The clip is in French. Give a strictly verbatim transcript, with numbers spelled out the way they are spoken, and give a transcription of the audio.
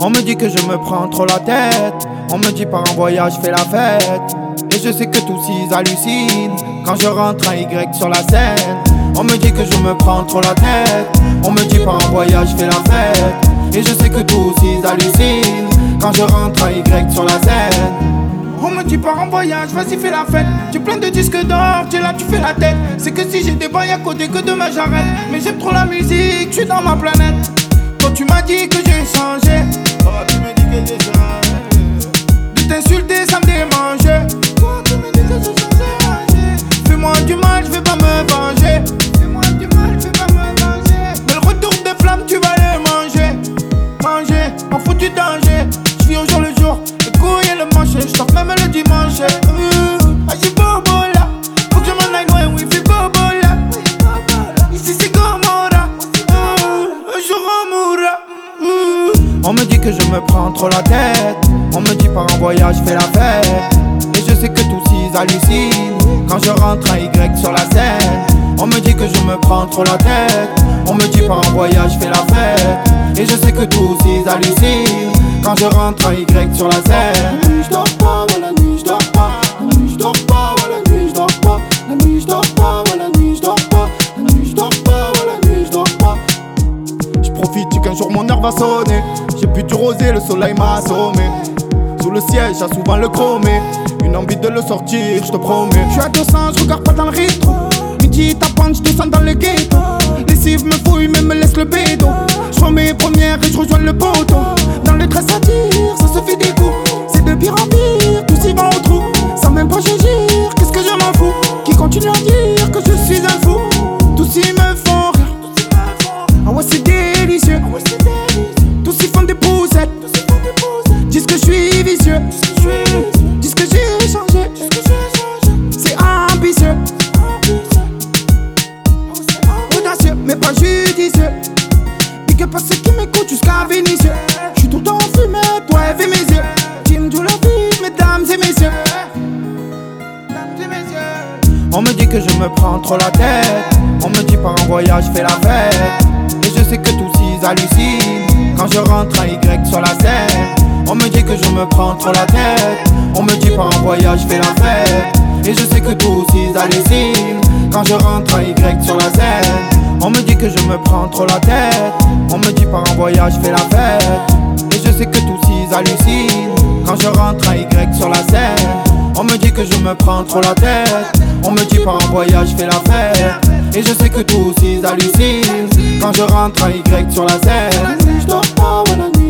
On me dit que je me prends trop la tête. On me dit par un voyage fais la fête. Et je sais que tous ils hallucinent quand je rentre un Y sur la scène. On me dit que je me prends trop la tête. On me dit par un voyage fais la fête. Et je sais que tous ils hallucinent quand je rentre un Y sur la scène. On me dit par un voyage, vas-y fais la fête. Tu plein de disques d'or, tu es là, tu fais la tête. C'est que si j'ai des boys à côté que demain j'arrête. Mais j'aime trop la musique, je suis dans ma planète. Toi tu m'as dit que j'ai changé. Oh tu me dis que j'ai changé. De t'insulter ça me démangeait. Toi tu me dis que j'ai changé. Fais-moi du mal, je vais pas me venger. Fais-moi du mal, je vais pas me venger. Mais le retour des flammes tu vas les manger. Manger, en foutu danger. Je vis au jour le jour, le couille et le manche. Je sors même le dimanche. euh, Ah j'ai bobo là. Faut que je m'en aille loin, oui fais bobo là. Ici c'est Gomorrah. euh, Un jour on mourra. euh. On me dit que je me prends trop la tête. On me dit par un voyage fais la fête. Et je sais que tous ils hallucinent quand je rentre un Y sur la scène. On me dit que je me prends trop la tête. On me dit par un voyage fais la fête. Et je sais que tous ils hallucinent quand je rentre un Y sur la scène. La nuit je dors pas, ouais, la nuit je dors pas. La nuit je dors pas, ouais, la nuit je dors pas. La nuit je dors pas, ouais, la nuit je dors pas. La nuit je dors pas, ouais, la nuit je dors pas. Je profite qu'un jour mon heure va sonner. J'ai bu du rosé, le soleil m'a assommé. Sous le siège, j'ai souvent le chromé. Une envie de le sortir, je te promets. Je suis à deux cents, je regarde pas dans le rétro. Midi tapante, je descends dans le ghetto. Les cives me fouillent, mais me laisse le bédo. Je prends mes premières et je rejoins le poteau. Dans le dress à tir, ça se fait des coups. C'est de pire en pire, tous y vont au trou. Sans même pas j'agir, qu'est-ce que je m'en fous. Qui continue à dire que je suis un fou. Tous y me font rire. Ah ouais c'est délicieux. Tous y font des poussettes. Disent que je suis vicieux. Disent que j'ai changé. C'est ambitieux. Audacieux mais pas judicieux. Big up à ceux qui m'écoutent jusqu'à Vénitieux. J'suis tout le temps en fumée, toi et mes yeux. Team de la vie, mesdames et messieurs. On me dit que je me prends trop la tête. On me dit par un voyage fais la fête. Et je sais que tous ils hallucinent quand je rentre un Y sur la scène. On me dit que je me prends trop la tête. On me dit par un voyage fais la fête. Et je sais que tous ils hallucinent quand je rentre un Y sur la scène. On me dit que je me prends trop la tête. On me dit par un voyage fais la fête. Et je sais que tous ils hallucinent quand je rentre un Y sur la scène. On me dit que je me prends trop la tête. On me dit par un voyage fais la fête. Et je sais que tous ils hallucinent quand je rentre un Y sur la scène. La nuit je dors pas, ouais, la nuit